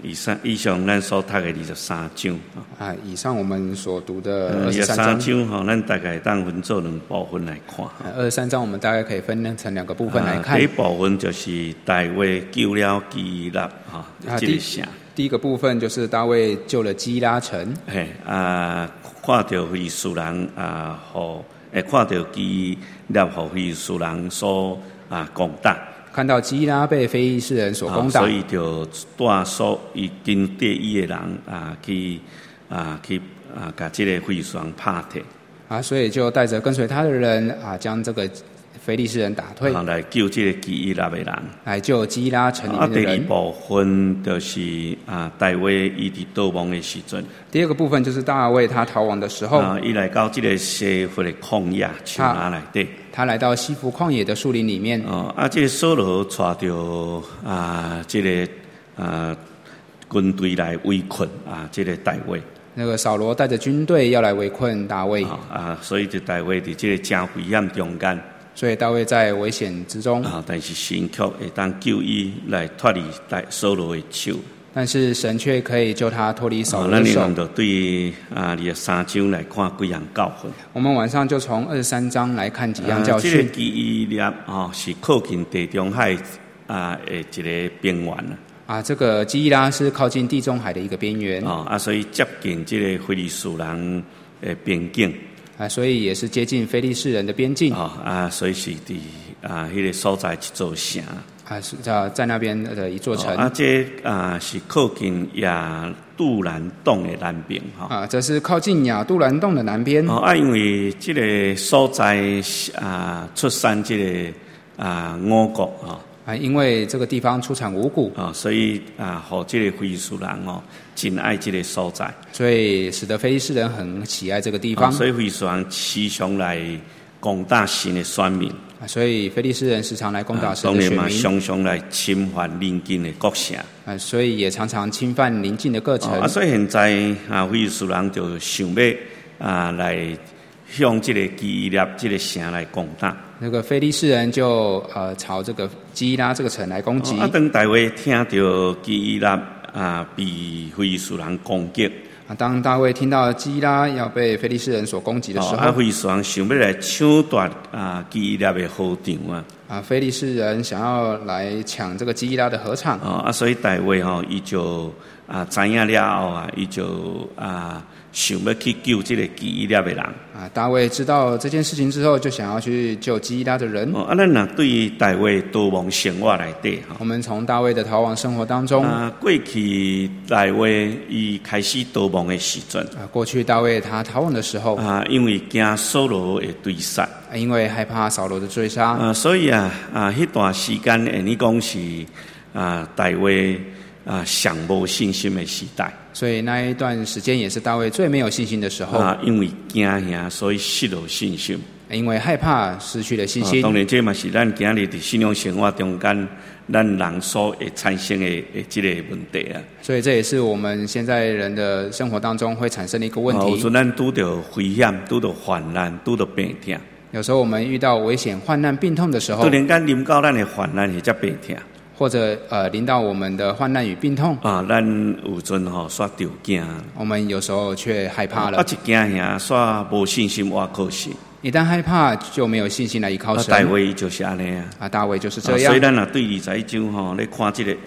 以上咱所读的23章以上我们所读的23 章咱大概当分做2部分来看。 23章我们大概可以分成2个部分来看。 第一部分就是大卫救了基拉这个城。 第一个部分就是大卫救了基拉城。 看到非利士人看到基拉被非利士人所攻打。 看到基拉被非利士人所攻打， 所以就带所以跟对伊的人去把这个非利士人拍退。 所以就带着跟随他的人将这个非利士人打退， 来救这个基拉的人， 来救基拉城里面的人。 第二部分就是大卫伊伫逃亡的时阵。 第二个部分就是大卫他逃亡的时候， 伊来到这个西弗的旷野树林内底。 他来到西弗旷野的树林里面。 这个扫罗带着这个军队来围困这个大卫。 那个扫罗带着军队要来围困大卫。 所以就大卫伫这个真危险中间。 所以大卫在危险之中。 但是神却会当救伊来脱离扫罗的手。 但是神却可以救他脱离扫罗的手。 咱就对23章来看几样教训。 我们晚上就从23章来看几样教训。 这个基拉是靠近地中海的一个边缘这个基拉是靠近地中海的一个边缘。 所以接近这个非利士人的边境。 所以也是接近非利士人的边境。 所以是伫迄个所在一座城。 是在那边的一座城。 这是靠近亚杜兰洞的南边。 这是靠近亚杜兰洞的南边。 因为这个所在出产这个五谷因为这个地方出产五谷所以和这个非利士人真爱这个所在， 所以使得非利士人很喜爱这个地方。 所以非利士人时常来攻打神的选民。 所以非利士人时常来攻打神的选民。 当然嘛，常常来侵犯邻近的国城。 所以也常常侵犯邻近的各城。 所以现在非利士人就想要来向这个基拉这个城来攻打。 那个非利士人就朝这个基拉这个城来攻击。 当大卫听到基拉被非利士人攻击。 当大卫听到基拉要被非利士人所攻击的时候， 非利士人想要来抢夺基拉的禾场。 非利士人想要来抢这个基拉的禾场。 所以大卫伊就知影了后伊就想要去救这个基拉的人。 大卫知道这件事情之后，就想要去救基拉的人。 咱若对于大卫逃亡生活来底， 我们从大卫的逃亡生活当中， 过去大卫伊开始逃亡的时阵， 过去大卫他逃亡的时候， 因为惊扫罗的追杀， 因为害怕扫罗的追杀， 所以迄段时间，你讲是大卫上无信心的时代。 所以那一段时间也是大卫最没有信心的时候。 因为惊吓，所以失了信心。 因为害怕失去了信心。 当然，这嘛是咱今日伫信仰生活中间，咱人所会产生的这个问题啊。 所以这也是我们现在人的生活当中会产生的一个问题。 有时咱拄到危险，拄到患难，拄到病痛。 有时候我们遇到危险、患难、病痛的时候， 突然间临到咱的患难或者病痛。 或者临到我们的患难与病痛咱有阵煞着惊， 我们有时候却害怕了。 一惊吓煞无信心倚靠神。一旦害怕就没有信心来依靠神。 大卫就是安尼大卫就是这样。 所以咱若对21章咧看这个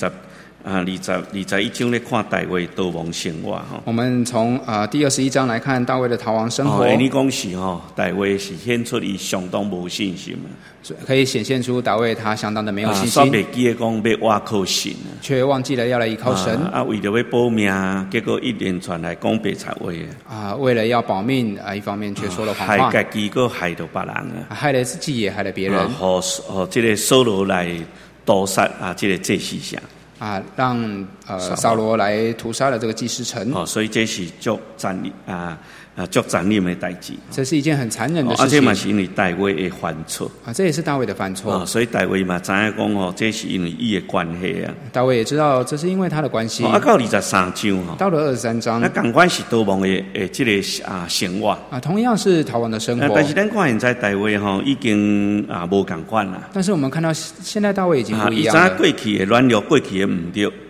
21章咧看大卫逃亡生活我们从第21章来看大卫的逃亡生活。 你讲是大卫是显出伊相当无信心， 可以显现出大卫他相当的没有信心。 袂记得讲要倚靠神， 却忘记了要来依靠神。 为了要保命，结果一连串来讲白贼话为了要保命一方面却说了谎话， 害自己个害到别人害了自己也害了别人。 这个扫罗来屠杀这个祭司城。 让扫罗来屠杀了这个祭司城。 所以这是足残忍的代志。 这是一件很残忍的事情。 这嘛是因为大卫的犯错。 这也是大卫的犯错。 所以大卫嘛知影讲这是因为伊的关系大卫也知道这是因为他的关系。 到23章到了23章， 那同款是逃亡的这个生活同样是逃亡的生活。 但是咱看现在大卫已经无同款啦。 但是我们看到现在大卫已经不一样了。 他过去的软弱，过去的唔对。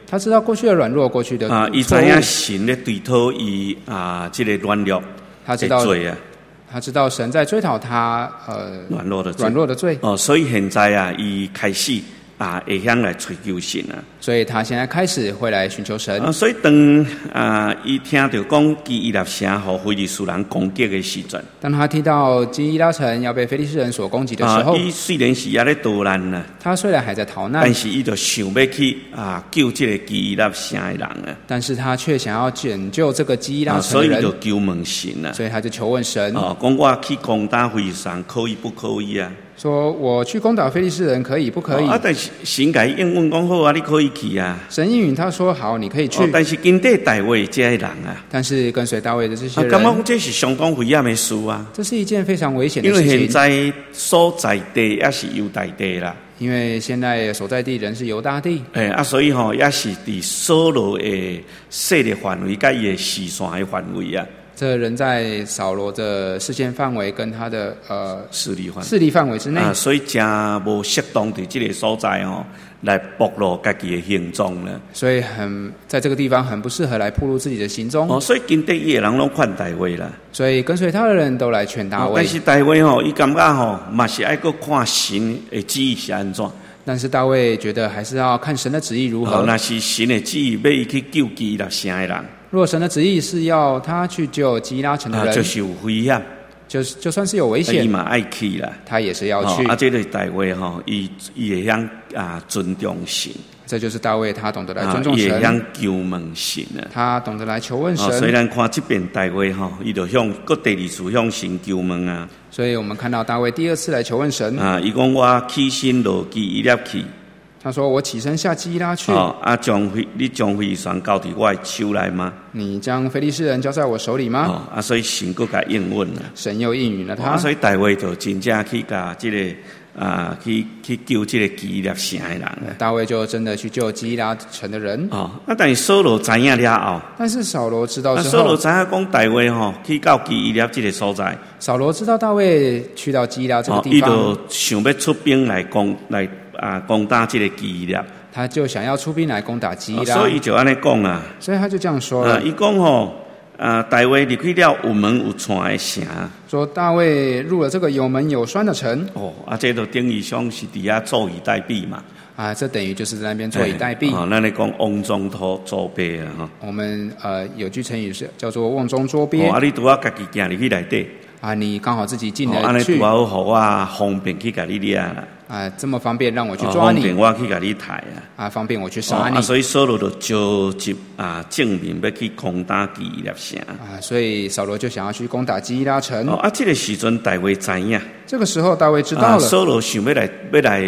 他知道过去的软弱，过去的伊知影神咧对讨伊这个软弱的罪啊。 他知道神在追讨他软弱的罪。所以现在伊开始会向来追求神啊。 所以他现在开始会来寻求神。 所以当伊听到讲基伊拉城互非利士人攻击的时阵， 当他听到基伊拉城要被非利士人所攻击的时候， 伊虽然是也咧逃难啊， 他虽然还在逃难， 但是伊就想要去救这个基伊拉城的人啊。 但是他却想要拯救这个基伊拉城的人， 所以就求问神啊。 所以他就求问神， 讲我去攻打非利士人可以不可以啊？ 说我去攻打非利士人可以不可以？ 但是神甲伊应允讲好啊，你可以去啊。 神应允他说好，你可以去。 但是跟对大卫这些人啊， 但是跟随大卫的这些人， 感觉这是相当危险的事啊。 这是一件非常危险的事情。 因为现在所在地也是犹大地啦。 因为现在所在地人是犹大地， 所以也是伫扫罗的势力范围，甲伊的视线的范围啊。 这人在扫罗的视线范围跟他的势力范围之内， 所以真无适当伫这个所在来暴露家己的行踪了。 所以在这个地方很不适合来暴露自己的行踪。 所以跟对伊的人拢劝大卫啦。 所以跟随他的人都来劝大卫。 但是大卫伊感觉嘛是爱搁看神的旨意是安怎。 但是大卫觉得还是要看神的旨意如何。 那是神的旨意要伊去救基伊拉城的人。 如果神的旨意是要他去救基伊拉城的人， 就是有危险， 就算是有危险， 伊嘛爱去啦， 他也是要去。 这就是大卫伊会晓尊重神。 这就是大卫，他懂得来尊重神， 也向求问神啊。 他懂得来求问神。 虽然看这边大卫伊就向各第二次向神求问啊。 所以我们看到大卫第二次来求问神伊讲我起身落基伊拉去。 他说：“我起身下基伊拉去。 你将非利士人交伫我的手来吗？ 你将非利士人交在我手里吗？” 所以神佫甲应允了。 神又应允了他。 所以大卫就真正去甲这个去救这个基伊拉城的人。 大卫就真的去救基伊拉城的人。 但是扫罗知影了后， 但是扫罗知道之后， 扫罗知影讲大卫去到基伊拉这个所在。 扫罗知道大卫去到基伊拉这个地方， 伊就想要出兵来攻打这个基伊拉。 他就想要出兵来攻打基伊拉， 所以就安尼讲啊。 所以他就这样说了。 伊讲大卫离开了有门有窗的城， 说大卫入了这个有门有栓的城。 这就等于像是底下坐以待毙嘛。 这等于就是在那边坐以待毙。 那你讲瓮中捉鳖啊。 我们有句成语是叫做瓮中捉鳖。 你拄好家己行入去内底。 你刚好自己进得去。 安尼拄好互我方便去甲你掠啦。 这么方便让我去抓你。 方便我去甲你抬啊。 方便我去杀你。 所以扫罗就召集证明要去攻打基伊拉城。 所以扫罗就想要去攻打基伊拉城。 这个时阵大卫知影。 这个时候大卫知道了。 扫罗想要来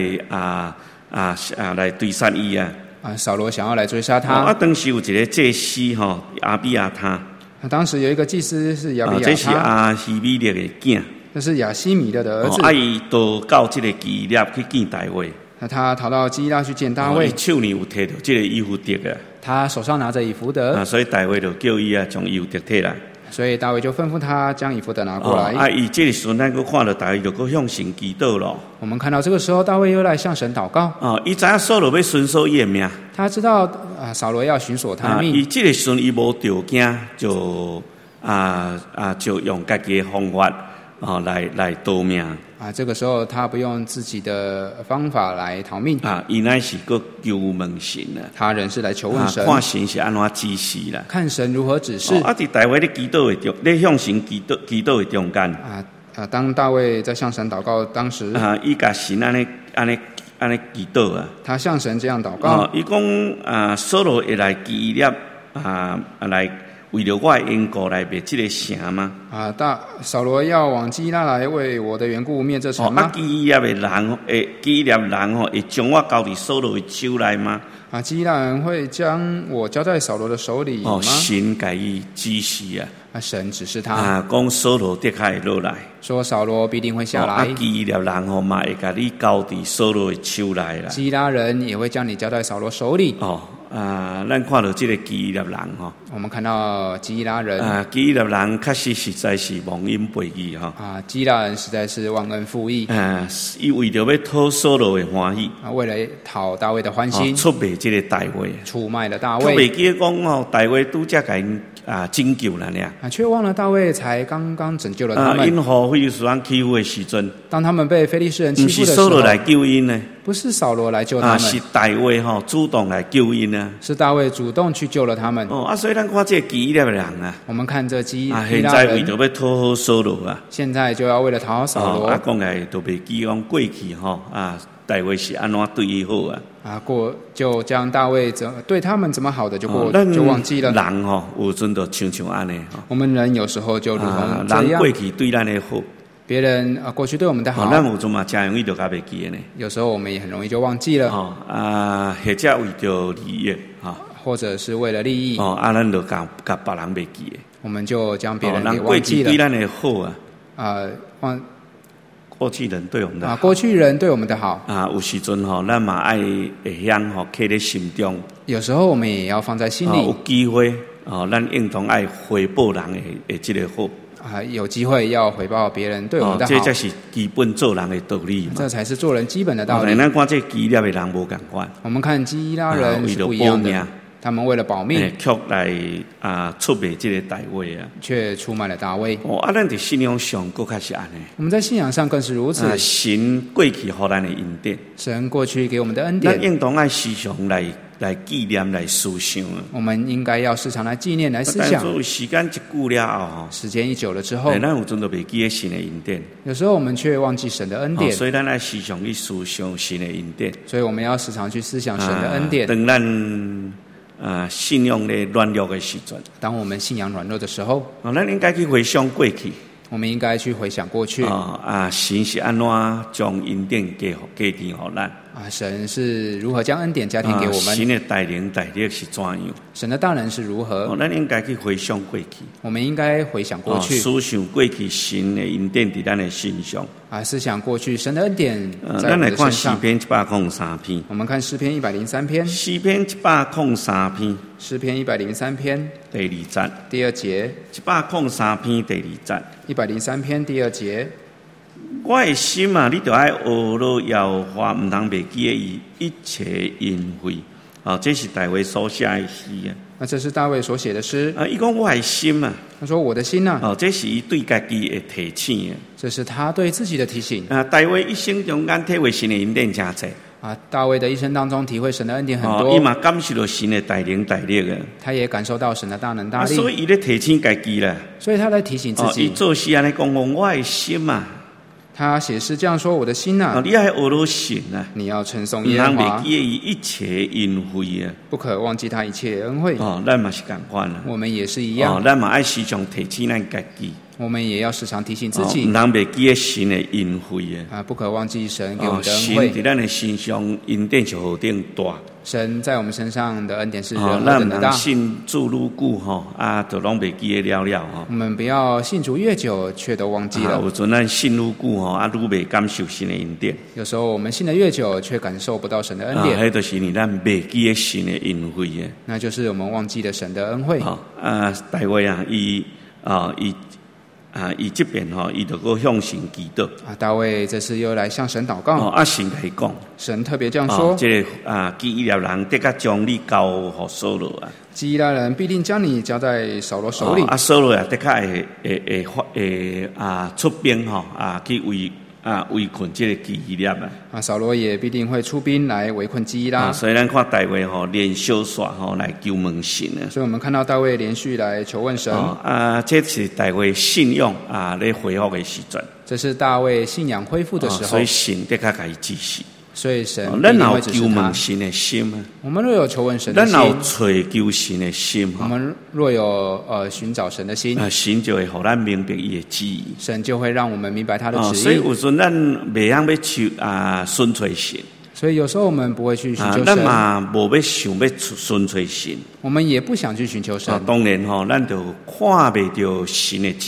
来追杀伊啊。 扫罗想要来追杀他。 当时有一个祭司亚比亚他。 当时有一个祭司是亚比亚他。 这是亚希米勒的囝。 这是亚希米勒的儿子。 伊就到这个基伊拉去见大卫。 他逃到基伊拉去见大卫。 手里有摕到这个以弗得啊。 他手上拿着以弗得。 所以大卫就叫伊将以弗得摕来。 所以大卫就吩咐他将以弗得拿过来。 伊这个时候咱佫看到大卫就佫向神祈祷咯。 我们看到这个时候大卫又来向神祷告。 伊知影扫罗要寻索伊的命。他知道扫罗要寻索他的命。 伊这个时候伊无条件就用家己的方法来逃命。 这个时候他不用自己的方法来逃命。 伊乃是佫求问神啊。 他人是来求问神。 看神是安怎指示啦。 看神如何指示。 伫大卫咧祈祷的咧向神祈祷的中间。 当大卫在向神祷告当时。 伊甲神安尼祈祷啊。 他向神这样祷告。 伊讲扫罗会来基伊拉来。为了我的缘故来灭这个城吗？ 扫罗要往基伊拉来为我的缘故灭这城吗？ 基伊拉人会将我交伫扫罗的手来吗？ 基伊拉人会将我交在扫罗的手里吗？ 神给伊指示啊。 神指示他。 讲扫罗的确会落来。 说扫罗必定会下来。 基伊拉人嘛会甲你交伫扫罗的手来啦。 基伊拉人也会将你交在扫罗手里。 咱看到这个基伊拉人吼， 我们看到基伊拉人基伊拉人确实实在是忘恩背义哈。 基伊拉人实在是忘恩负义。 伊为着要讨扫罗的欢喜， 为了讨大卫的欢心， 出卖这个大卫， 出卖了大卫。 卫。 袂记得讲哦，大卫拄则甲因拯救了呢。 却忘了大卫才刚刚拯救了他们。 因何非利士人欺负的时阵， 当他们被非利士人欺负的时候， 不是扫罗来救因呢？ 不是扫罗来救他们， 是大卫主动来救因啊。 是大卫主动去救了他们。 所以咱看这基伊拉人啊， 我们看这基伊拉人， 现在为着要讨好扫罗啊， 现在就要为了讨好扫罗。 讲来都袂记讲过去大卫是安怎对伊好啊？ 就将大卫对他们怎么好的就忘记了。 人有阵就像安尼我们人有时候就如同这样， 人过去对咱的好， 别人过去对我们的好， 咱有阵嘛真容易就甲袂记的呢。 有时候我们也很容易就忘记了。 或者为着利益或者是为了利益咱就甲别人袂记的， 我们就将别人给忘记了。 对咱的好过去人对我们的好， 过去人对我们的好有时阵咱嘛爱会晓刻在心中。有时候我们也要放在心里。 有机会咱应当爱回报人的这个好。 有机会要回报别人对我们的好， 这才是基本做人的道理嘛。 这才是做人基本的道理。 咱看这基伊拉的人无同款。 我们看基伊拉人是不一样的。他们为了保命， 却来出卖这个大卫啊， 却出卖了大卫。 咱在信仰上更较是安尼。 我们在信仰上更是如此。 神过去给咱的恩典， 神过去给我们的恩典， 咱应当爱时常来纪念、来思想。 我们应该要时常来纪念、来思想。 但是时间一久了后， 时间一久了之后， 咱有阵就袂记得神的恩典。 有时候我们却忘记神的恩典， 所以咱爱时常去思想神的恩典。 所以我们要时常去思想神的恩典。 等咱信仰的软弱的时阵， 当我们信仰软弱的时候， 咱应该去回想过去。 我们应该去回想过去。 神是安怎将恩典加添给咱？ 神是如何将恩典加添给我们？ 神的带领是怎样？ 神的大能是如何？ 咱应该去回想过去。 我们应该回想过去， 思想过去神的恩典在咱的身上。 思想过去神的恩典在我咱来看们的身上。 诗篇103篇。 我们看诗篇103篇。 诗篇103篇。 诗篇103篇第2节。 第2节。 103篇第2节。 103篇第2节。 我的心啊，你就爱学了耶和华，唔通袂记伊一切恩惠。这是大卫所写的诗啊。 这是大卫所写的诗。 伊讲我的心啊。 他说我的心啊。 这是伊对家己的提醒。 这是他对自己的提醒。 大卫一生中间体会神的恩典真多。 大卫的一生当中体会神的恩典很多。 伊嘛感受到神的带领啊。 他也感受到神的大能大力。 所以伊咧提醒家己啦。 所以他在提醒自己。 伊做诗安尼讲我的心啊。 他写诗这样说：“我的心啊， 你要学了神啊， 你要称颂耶和华， 不可忘记一切恩惠啊， 不可忘记他一切恩惠。 咱嘛是同款啦， 我们也是一样。 咱嘛爱时常提醒咱家己， 我们也要时常提醒自己， 不能忘记神的恩惠啊，不可忘记神给我们的恩惠。 神在咱的身上恩典是何等大。” 神在我们身上的恩典是何等的大。 信主愈久就拢袂记得了我们不要信主越久，却都忘记了。 有阵咱信愈久愈袂感受神的恩典。有时候我们信得越久，却感受不到神的恩典。 迄就是咱袂记得神的恩惠啊。 那就是我们忘记了神的恩惠。 大卫伊这边伊就搁向神祈祷。 大卫这次又来向神祷告。 神来讲， 神特别这样说： 这个基伊拉人得甲将你交予扫罗啊。 基伊拉人必定将你交在扫罗手里。 扫罗得甲会出兵去围困这个基伊拉啊。 扫罗也必定会出兵来围困基伊拉。 所以咱看大卫连小耍来求问神啊。 所以我们看到大卫连续来求问神。 这是大卫信仰来恢复的时阵。 这是大卫信仰恢复的时候。 所以神得甲伊指示。 所以神咱有求问神的心啊。 我们若有求问神的心， 咱有找求神的心。 我们若有寻找神的心， 神就会让咱明白伊的旨意。 神就会让我们明白他的旨意。 所以有时咱袂晓要求顺从神。 所以有时候我们不会去寻求神。 咱嘛无要想要顺从神。 我们也不想去寻求神。 当然咱就看袂到神的旨意。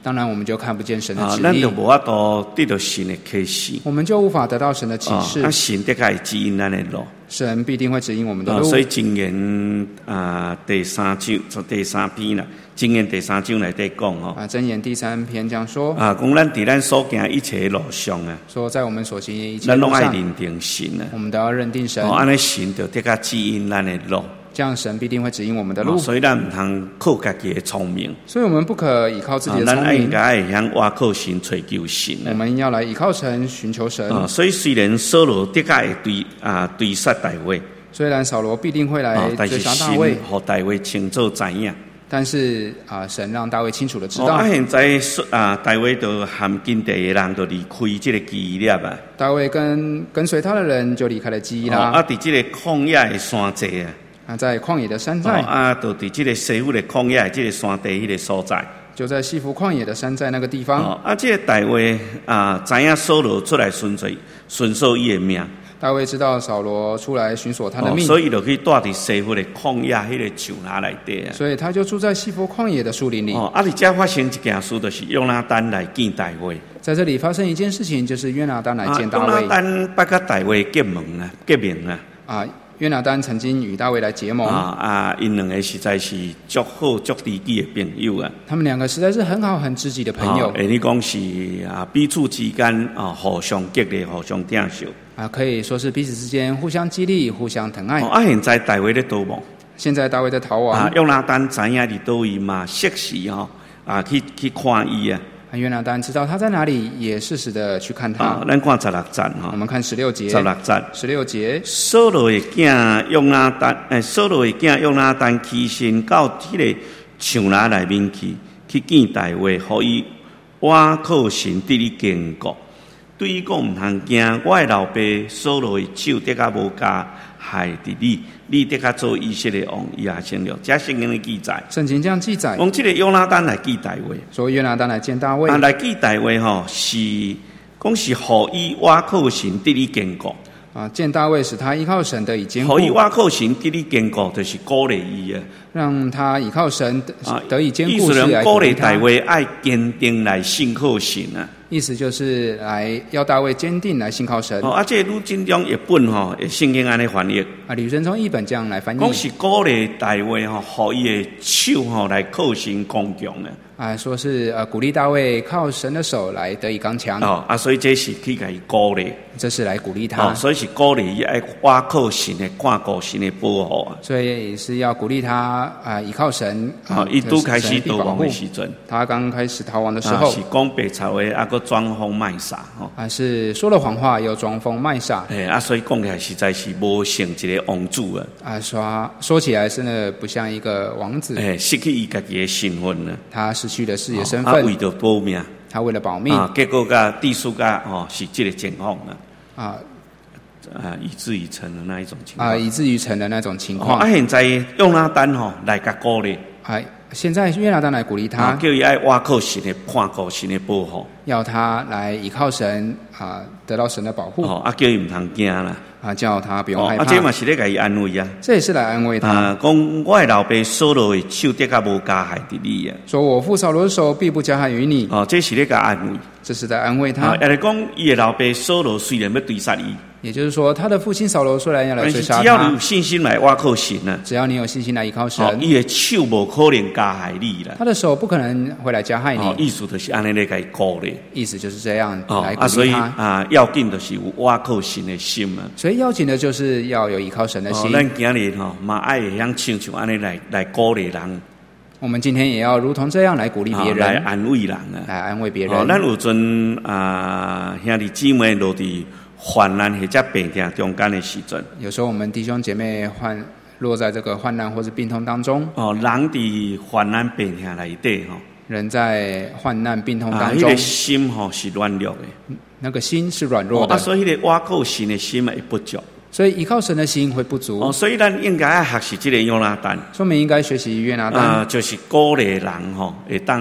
当然我们就看不见神的旨意咱就，无法度得到神的启示。 我们就无法得到神的启示。 神的确会指引咱的路。 神必定会指引我们的路。 所以箴言第3章第3篇啦，箴言第3章内底讲箴言第3篇这样说講咱伫咱所行一切的路上说在我们所行的一切咱拢路上， 愛認定神我們都要認定神。 安尼神就得較指引咱的路。 这样神必定會指引我們的路。 所以咱唔通靠家己的聰明， 所以我們不可依靠自己的聰明， 咱應該會向倚靠神追求神。 我們要來依靠神，尋求神。 所以雖然掃羅的確會追殺大衛， 雖然掃羅必定會來追殺大衛， 但是神讓大衛清楚知影。 但是神讓大衛清楚的知道。 現在大衛就含跟地的人就離開這個基業啊。 大衛跟隨他的人就離開了基拉。 在這個曠野的山地在曠野的山寨。 就在這個西弗的曠野這個山地迄個所在。 就在西弗曠野的山寨那個地方。 這個大衛知影掃羅出來尋索伊的命。 大衛知道掃羅出來尋索他的命， 所以就去住在西弗的曠野迄個樹林內底。 所以他就住在西弗曠野的樹林裡。 在這發生一件事，就是約拿單來見大衛。 在這裡發生一件事情，就是約拿單來見大衛。 約拿單捌甲大衛結盟啊。 約拿單曾經與大衛來結盟。 因兩個實在是足好足知己的朋友啊。 他們兩個實在是很好很知己的朋友。 你講是彼此之間互相激勵，互相疼惜。 可以說是彼此之間互相激勵，互相疼愛。 現在大衛在逃亡。 現在大衛在逃亡。 約拿單知影佇倒位嘛，適時去看伊啊。 約拿單知道他在哪裡，也適時的去看他。 咱看16節我們看16節。16節。 掃羅的囝約拿單起身到迄個樹林內面去見大衛，互伊倚靠神得以堅固。對伊講唔通驚，我的老爸掃羅的手得較無加害佇你得較做以色列王，伊也成了。這聖經的記載， 聖經這樣記載。 講這個約拿單來見大衛， 所以約拿單來見大衛。 來見大衛是講是互伊倚靠神得以堅固。 見大衛使他依靠神得以堅固。 互伊倚靠神得以堅固，就是鼓勵伊啊。 讓他依靠神得以堅固， 意思係鼓勵大衛愛堅定來信靠神啊。 意思就是來要大衛堅定來信靠神。 這呂振中譯本聖經安尼翻譯。 呂振中譯本這樣來翻譯。 講是鼓勵大衛互伊的手來靠神剛強啊。 說是鼓勵大衛靠神的手來得以剛強。 所以這是去給伊鼓勵。 這是來鼓勵他。 所以是鼓勵伊愛倚靠神的看顧神的保護啊。 所以是要鼓勵他依靠神。 伊拄開始逃亡的時陣， 他剛開始逃亡的時候， 是講白賊話，個裝瘋賣傻是說了謊話又裝瘋賣傻。 所以講起來實在是無像一個王子啊。 說起來真的不像一個王子。 失去伊家己的身份啊。 他失去的是自己的身份。 為了保命。 他為了保命。 結果個地數個是這個情況以至於成了那一種情況。 以至於成了那種情況。 現在約拿單來甲鼓勵。 現在約拿單來鼓勵他， 叫伊愛倚靠神的看顧，神的保護， 要他來依靠神得到神的保護。 叫伊唔通驚啦。 叫他不用害怕。 這嘛是咧甲伊安慰啊。 這也是來安慰他。 講我的老爸掃羅的手得較無加害佇你啊。 說我父掃羅的手必不加害於你。 這是咧甲安慰。 這是在安慰他。 也係講伊的老爸掃羅雖然要追殺伊。 也就是說，他的父親掃羅雖然要來追殺他， 只要你有信心來倚靠神啊， 只要你有信心來依靠神， 伊的手無可能加害你啦。 他的手不可能會來加害你。 意思就是安尼來給鼓勵。 意思就是這樣來鼓勵他。 所以要緊就是有倚靠神的心啊。 所以要緊的就是要有依靠神的心。 咱今日嘛愛會曉像安尼來鼓勵人。 我們今天也要如同這樣來鼓勵別人， 來安慰人啊， 來安慰別人。 咱有陣兄弟姊妹落地。患難或者病痛中間的時陣， 有時候我們弟兄姐妹落在這個患難或者病痛當中。 人佇患難病痛內底人在患難病痛當中， 那個心是軟弱的， 那個心是軟弱的。 所以那個倚靠神的心會不足。 所以依靠神的心會不足。 所以咱應該要學習這個約拿單。 說明應該學習約拿單， 就是鼓勵人會當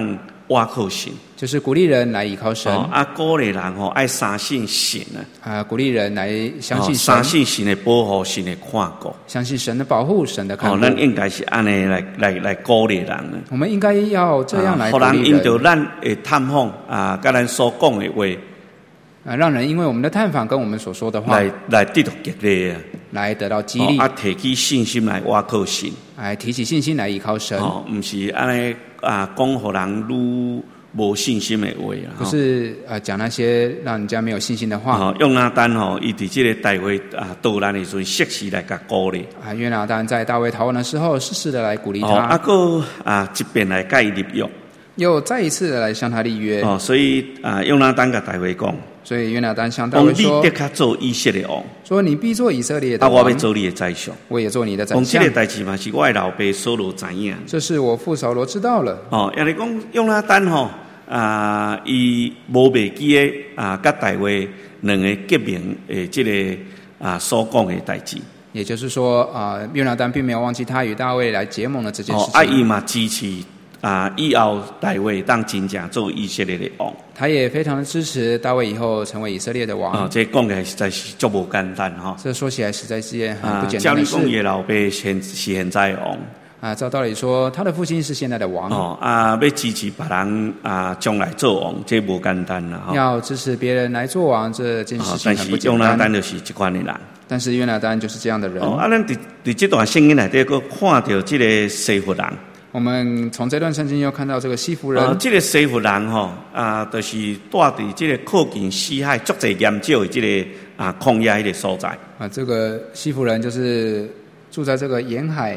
倚靠神， 就是鼓励人来依靠神。 鼓励人爱相信神鼓励人来相信神， 相信神的保护，神的看顾， 相信神的保护，神的看顾。 咱应该是安尼来鼓励人。 我们应该要这样来鼓励人， 让人因着咱的探访甲咱所讲的话。 让人因为我们的探访跟我们所说的话， 来得到激励来得到激励， 提起信心来倚靠神， 提起信心来依靠神。 不是安尼讲互人愈无信心的话啦。 不是讲那些让人家没有信心的话。 约拿单伊伫这个大卫逃难的时候，适时来甲鼓励。 约拿单在大卫逃亡的时候，适时的来鼓励他。 一遍来甲伊立约， 又再一次的来向他立约。 所以约拿单甲大卫讲。 所以约拿单向大卫说：“ 你的确做以色列王， 说你必做以色列的王。 我要做你的宰相， 我也做你的宰相。 这个代志嘛，是我的老爸扫罗知影。 这是我父扫罗知道了。 也是讲约拿单伊无忘记的甲大卫两个革命的这个所讲的代志。 也就是说约拿单并没有忘记他与大卫来结盟的这件事情。 伊嘛支持。以后大卫当真正做以色列的王， 他也非常的支持大卫以后成为以色列的王。 这讲起来实在是足无简单这说起来实在是件很不简单的事。 照你讲，伊老爸是现在的王照道理说，他的父亲是现在的王。 要支持别人将来做王，这无简单啦。 要支持别人来做王，这件事情很不简单。 但是约拿单就是这款的人。 但是约拿单就是这样的人。 咱伫这段圣经内底，佫看到这个西弗人。 我们从这段圣经又看到这个西弗人， 这个西弗人就是住伫这个靠近死海足侪岩石的这个旷野迄个所在。 这个西弗人就是住在这个沿海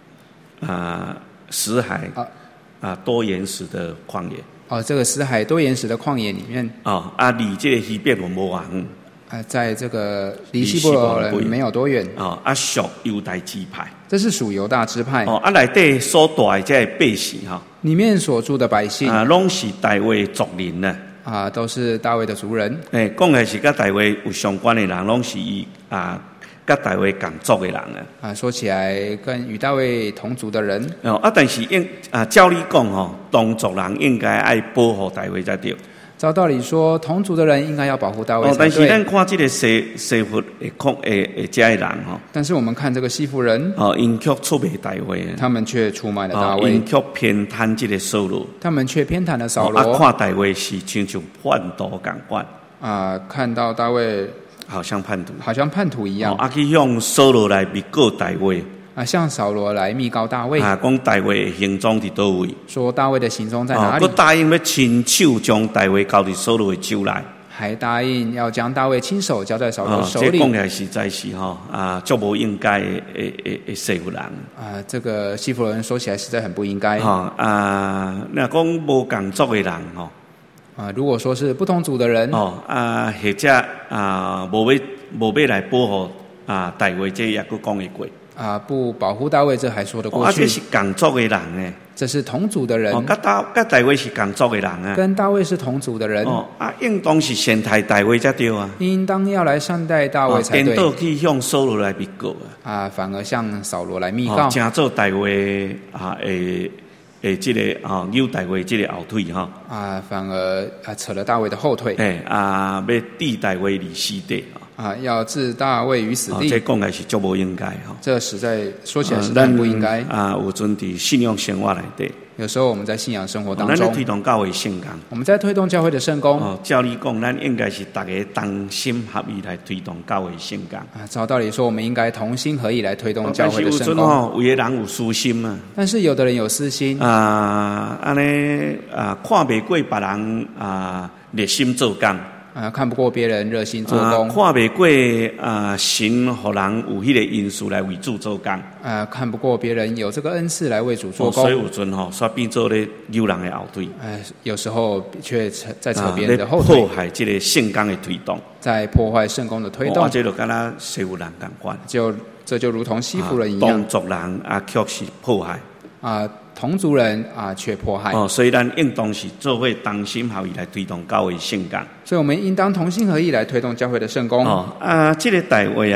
死海多岩石的旷野。 这个死海多岩石的旷野里面。 离这个希伯伦无远。 在这个离希伯伦没有多远。 属犹大支派。 这是属犹大支派。 内底所住的这百姓里面所住的百姓拢是大卫族人呢。 都是大卫的族人。 讲的是跟大卫有相关的人，拢是跟大卫同族的人说起来，跟与大卫同族的人。 但是照你讲同族人应该爱保护大卫才对。 照道理说，同族的人应该要保护大卫才对。 但是咱看这个西弗这些人但是我们看这个西弗人因却出卖大卫， 他们却出卖了大卫， 因却偏袒这个扫罗， 他们却偏袒了扫罗。 看大卫是亲像叛徒同款看到大卫好像叛徒一样去向扫罗来密告大卫。 向扫罗来密告大卫， 讲大卫的行踪伫倒位， 说大卫的行踪在哪里？ 答应要亲手将大卫交伫扫罗的手内， 还答应要将大卫亲手交在扫罗手里。 这讲起来实在是足无应该的西弗人这个西弗人说起来实在很不应该那讲无同族的人如果说是不同族的人或者无要来保护大卫，这也佫讲会过。 不保护大卫，这还说得过去。 这是同族的人这是同族的人。 跟大卫是同族的人跟大卫是同族的人。 应当是善待大卫才对应当要来善待大卫才对。 颠倒去向扫罗来密告反而向扫罗来密告， 正做大卫这个扭大卫这个后腿反而扯了大卫的后腿。 要置大卫于死地要置大卫于死地。 这讲来是足无应该这实在说起来实在不应该有阵伫信仰生活内底， 有时候我们在信仰生活当中， 咱在推动教会圣工， 我们在推动教会的圣工。 照理讲，咱应该是大家同心合意来推动教会圣工照道理说，我们应该同心合意来推动教会的圣工。 但是有的人有私心但是有的人有私心安尼看不过别人热心做工看不过别人热心做工， 看不过神让人有迄个因素来为主做工看不过别人有这个恩赐来为主做工， 所以有阵煞变做咧扭人的后腿有时候却在扯别人的后腿， 破坏这个圣工的推动， 在破坏圣工的推动。 这就跟他西弗人同款， 这就如同西弗人一样， 同族人却是破坏同族人却迫害所以咱应当是做伙同心合意来推动教会圣工， 所以我们应当同心合意来推动教会的圣工这个大卫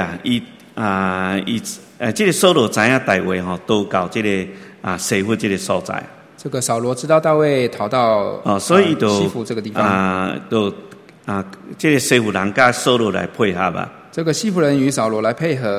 这个扫罗知影大卫到这个西弗这个所在， 这个扫罗知道大卫逃到所以就西弗这个地方这个西弗人跟扫罗来配合啊。 这个西弗人与扫罗来配合。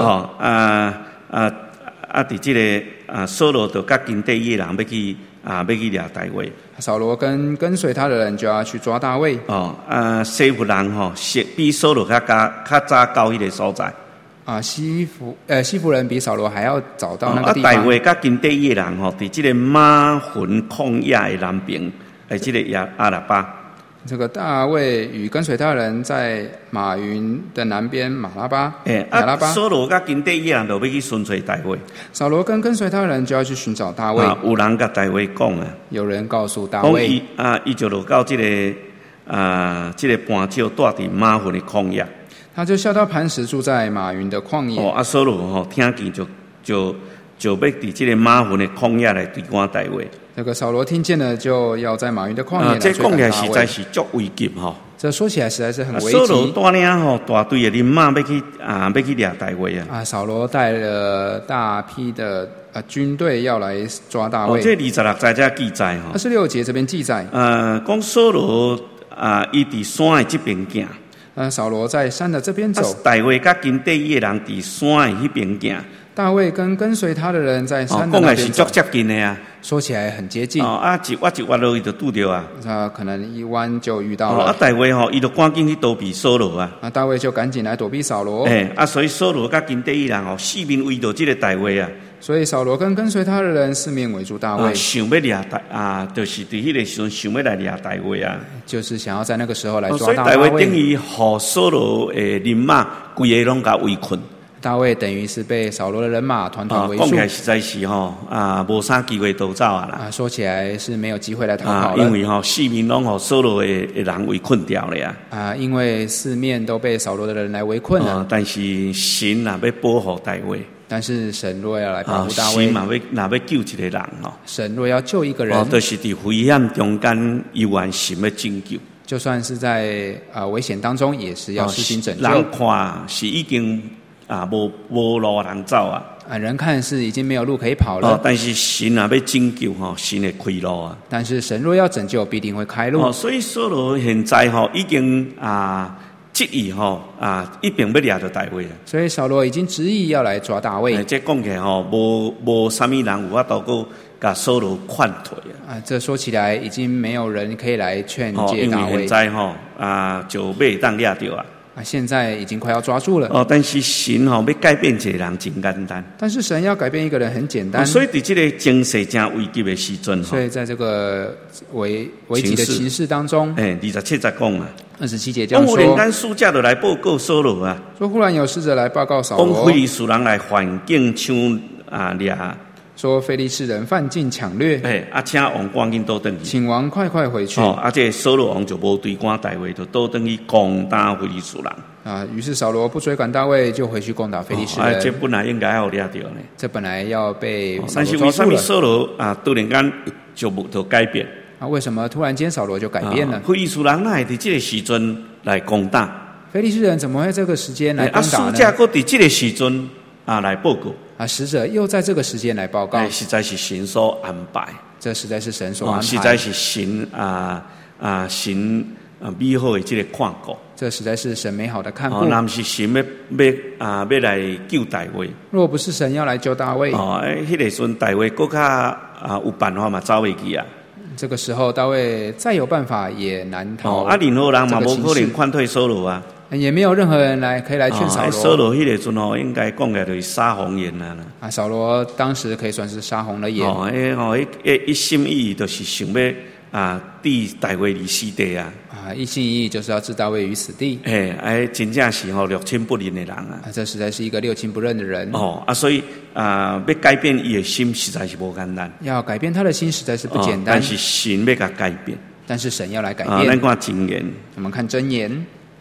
伫这个扫罗就跟跟第一人要去抓大卫。 扫罗跟随他的人就要去抓大卫。 西弗人比扫罗较早到迄个所在。 西弗人比扫罗还要早到那个地方。 大卫跟跟第一人伫这个马云旷野的南边，这个阿拉巴。 这个大卫与跟随他的人在马云的南边马拉巴。 扫罗跟跟第一人就要去寻找大卫。 扫罗跟随他的人就要去寻找大卫。 有人跟大卫讲啊， 有人告诉大卫， 伊就落到这个盘石住伫马云的旷野。 他就下到磐石住在马云的旷野。 扫罗听见就要伫这个马云的旷野来追赶大卫。 这个扫罗听见了，就要在马云的旷野来追赶大卫。 这讲起来实在是足危急这说起来实在是很危急。 扫罗带领大队的人马要去抓大卫啊！ 扫罗带了大批的军队要来抓大卫。 这26节这记载 26节这边记载， 讲扫罗伊伫山的这边行。 扫罗在山的这边走。 大卫甲跟第一个人伫山的迄边行。 大卫跟随他的人在山的那边走。 讲来是足接近的啊。 说起来很接近。 一弯落去就拄着啊。 可能一弯就遇到了。 大卫伊就赶紧去躲避扫罗啊。 大卫就赶紧来躲避扫罗。 所以扫罗甲跟第一人四面围着这个大卫啊。 所以扫罗跟随他的人四面围住大卫。 想要抓就是伫迄个时阵想要来抓大卫啊。 就是想要在那个时候来抓所以大卫。 大卫等于互扫罗的人马规个拢甲围困。 大卫等于是被扫罗的人马团团围住。 讲起来实在是无啥机会逃走啦。 说起来是没有机会来逃跑了。 因为四面拢互扫罗的人围困掉了啊。因为四面都被扫罗的人来围困了。 但是神要保护大卫。 但是神若要来保护大卫， 神要救一个人神若要救一个人， 就是伫危险中间有完神的拯救。 就算是在危险当中，也是要施行拯救。 人看是已经无路通走啊。 人看是已经没有路可以跑了。 但是神要拯救神会开路啊。 但是神若要拯救，必定会开路。 所以扫罗现在已经执意一定要抓到大卫啊。 所以扫罗已经执意要来抓大卫。 这讲起来无啥物人有法度个甲扫罗劝退啊。 这说起来已经没有人可以来劝诫大卫。 因为现在就袂当抓到啊。 现在已经快要抓住了。 但是神要改变一个人真简单。 但是神要改变一个人很简单。 所以在这个情势真危急的时阵， 所以在这个危急的情势当中 ，27节讲啊 ，27节这样说。 忽然使者就来报告扫罗啊， 说忽然有使者来报告扫罗， 讲非利士人来犯境抢掠。 说非利士人犯境抢掠， 请王赶紧倒转去， 请王快快回去。 这扫罗王就无追赶大卫，就倒转去攻打非利士人。 于是扫罗不追赶大卫，就回去攻打非利士人。 这本来应该要抓到呢， 这本来要被扫罗抓住了。 但是为什么扫罗突然间就改变？ 为什么突然间扫罗就改变了？ 非利士人哪会在这个时阵来攻打？ 非利士人怎么会这个时间来攻打呢？ 使者佫在这个时阵来报告。 使者又在这个时间来报告， 实在是神所安排。 这实在是神所安排， 实在是神神美好的这个看顾。 这实在是神美好的看顾。 若不是神要来救大卫， 若不是神要来救大卫， 迄个时阵大卫更加有办法嘛走袂去啊。 这个时候大卫再有办法也难逃。 任何人嘛无可能劝退扫罗啊。 也没有任何人可以来劝扫罗。 扫罗迄个阵应该讲起来就是杀红眼啦。 扫罗当时可以算是杀红了眼。 一心一意就是想要置大卫于死地啊。 一心一意就是要置大卫于死地。 真正是六亲不认的人啊。 这实在是一个六亲不认的人。 所以要改变伊的心实在是不简单。 要改变他的心实在是不简单。 但是神要甲改变。 但是神要来改变。 咱看箴言。 我们看箴言。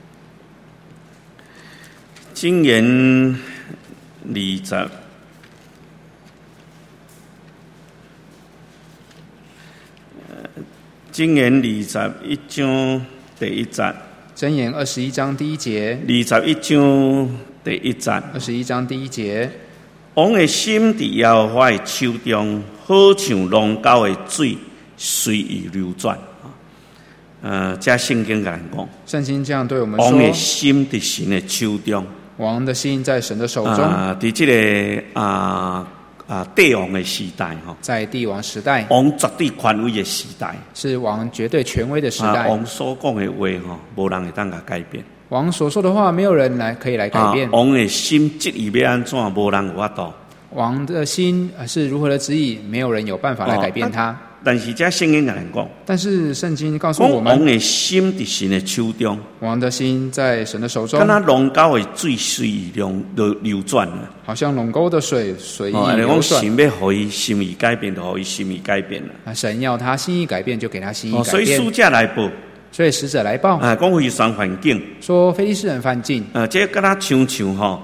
箴言20，箴言21章第1節。 箴言21章第1節。 21章第1節。 21章第1節。 王的心佇耶和華的手中，好像龍溝的水， 随意流转。这圣经甲人讲， 圣经这样对我们王的说： 心伫神的手中。 王的心在神的手中。 伫这个帝王的时代吼， 在帝王时代， 王绝对权威的时代， 是王绝对权威的时代。 王所讲的话吼，无人会当甲改变。 王所说的话，没有人可以来改变。 王的心旨意要安怎，无人有法度。 王的心是如何的旨意，没有人有办法来改变他。 但是这圣经甲人讲， 但是圣经告诉我们， 王的心伫神的手中， 王的心在神的手中， 敢若龙沟的水随意流转啊， 好像龙沟的水随意流转。 神要互伊心意改变，就互伊心意改变了。 神要他心意改变，就给他心意改变。 所以使者来报， 所以使者来报， 讲非常环境， 说非利士人犯境。 这敢若像吼，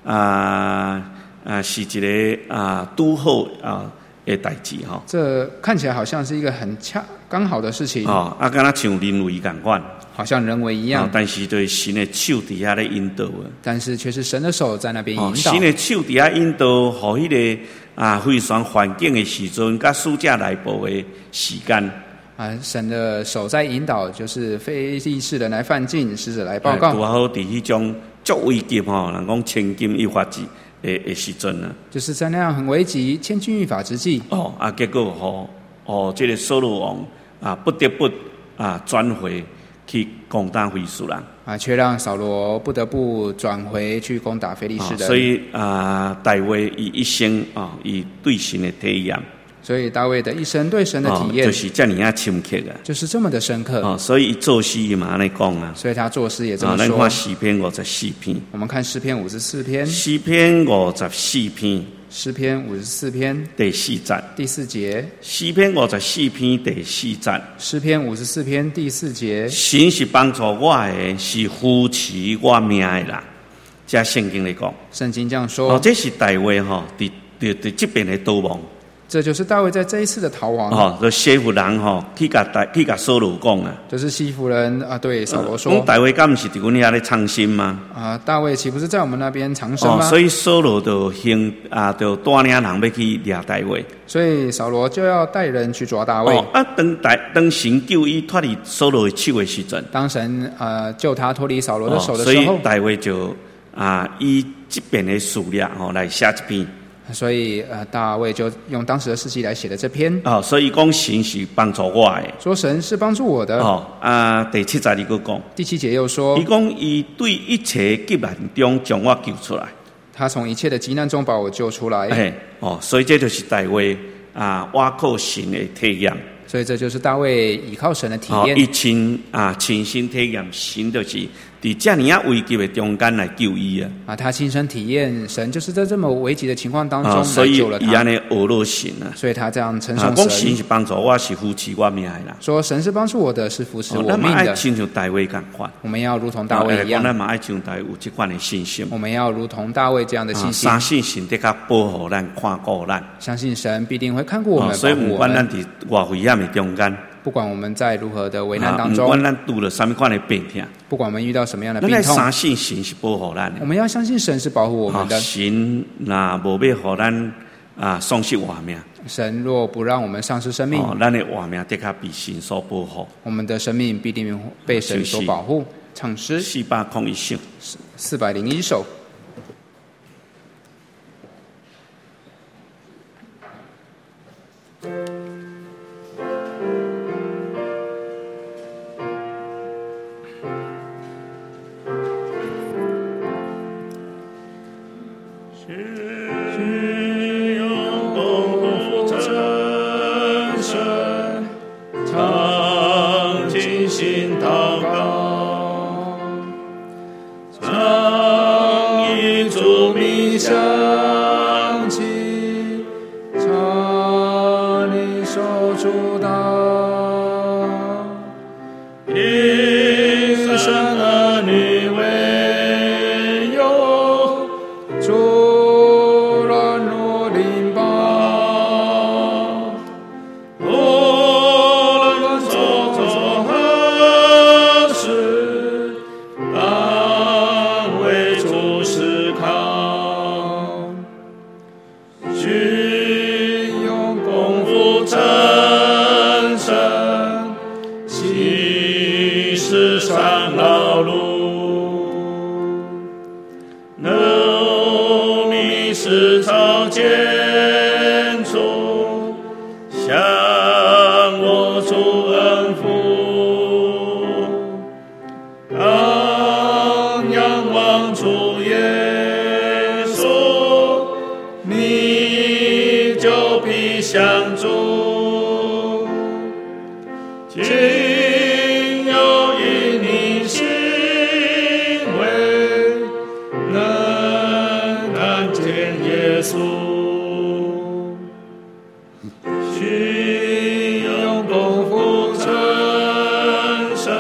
是一个拄好的代志吼。 这看起来好像是一个很刚好的事情。 敢若像人为共款， 好像人为一样。 但是对神的手底下咧引导但是却是神的手在那边引导。 神的手底下引导，互迄个非常环境的时阵，甲使者来报的时间。 神的手在引导，就是非利士人来犯境，使者来报告。 拄好伫迄种足危急吼，人讲千钧一发之的时阵啊， 就是在那样很危急、千钧一发之际。 结果这个扫罗王不得不转回去攻打非利士人却让扫罗不得不转回去攻打非利士人。 所以大卫伊一生伊对神的体验。 所以大卫的一生对神的体验， 就是这样深刻啊， 就是这么的深刻。 所以做诗伊嘛安尼讲啊， 所以他做诗也这么说。 咱看诗篇54篇， 我们看诗篇54篇。 诗篇54篇， 诗篇54篇第4节， 第4节。 诗篇54篇第4节， 诗篇54篇第4节。 神是帮助我的，是扶持我命的人。这圣经里讲， 圣经这样说。 这是大卫伫这边的逃亡。 这就是大卫在这一次的逃亡。 就西弗人去甲扫罗讲啊， 就是西弗人对扫罗说：“ 大卫敢不是伫阮遐咧藏身吗？ 大卫岂不是在我们那边藏身吗？” 所以扫罗就就带领人要去抓大卫。 所以扫罗就要带人去抓大卫。 当神救伊脱离扫罗的手的时阵， 当神救他脱离扫罗的手的时候， 所以大卫就以这边的史料来写一篇。 所以大卫就用当时的事迹来写的这篇。 所以讲神是帮助我的， 说神是帮助我的。 第7节伊佫讲， 第7节又说， 伊讲伊对一切急难中将我救出来， 他从一切的急难中把我救出来。 所以这就是大卫倚靠神的体验。 所以这就是大卫倚靠神的体验。 伊亲身体验神就是伫这样危急的中间来救伊他亲身体验神就是在这么危急的情况当中来救了他。 所以伊安尼阿落神所以他这样称颂神。讲神是帮助我，是扶持我命的啦。 说神是帮助我的，是扶持我命的。 咱嘛爱亲像大卫共款， 我们要如同大卫一样。 咱嘛爱像大卫有这款的信心。 我们要如同大卫这样的信心。 相信神得较保护咱，看顾咱。 相信神必定会看顾我们， 所以不管咱伫偌危险的中间。 不管我们在如何的危难当中， 不管咱拄了什么款的病痛， 不管我们遇到什么样的病痛， 咱相信神是保护咱的。 我们要相信神是保护我们的。 神若无要互咱丧失活命， 神若不让我们丧失生命， 咱的活命的确被神所保护。 我们的生命必定被神所保护。唱诗 401首 ，401首。 君用功夫成坚处，向我主恩福，当仰望主耶稣，你就必相助，仅有以你行为，能看见耶稣，需用功夫成圣，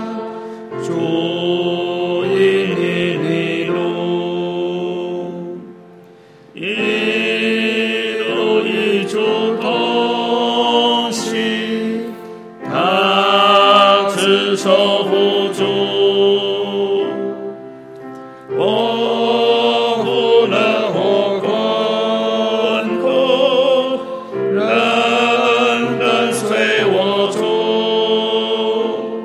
主引你路，一路与主同行，他只手扶助，我无论或困苦，仍跟随我主，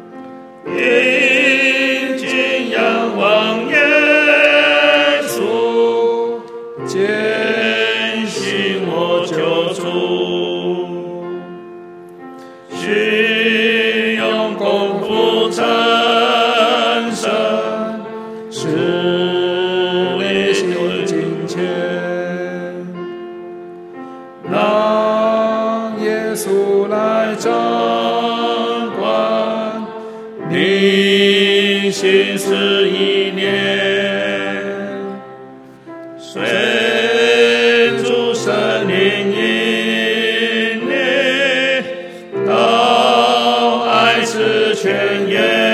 定睛仰望耶稣，坚信我救主，需用功夫成圣，是为心金钱，让耶稣来掌管你心思意念，随主圣灵引领，到爱是全言。